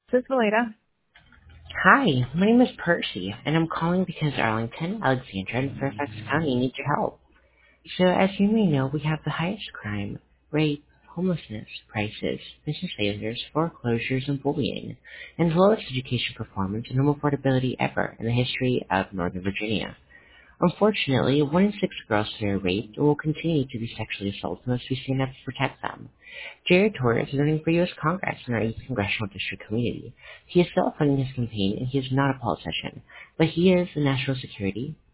This is Valeda. Hi, my name is Percy, and I'm calling because Arlington, Alexandra, and Fairfax County need your help. So, as you may know, we have the highest crime, rape, homelessness, prices, business failures, foreclosures, and bullying, and the lowest education performance and home affordability ever in the history of Northern Virginia. Unfortunately, 1 in 6 girls today are raped or will continue to be sexually assaulted unless we stand up to protect them. Jared Torres is running for U.S. Congress in our 8th Congressional District community. He is self-funding his campaign, and he is not a politician, but he is a national security,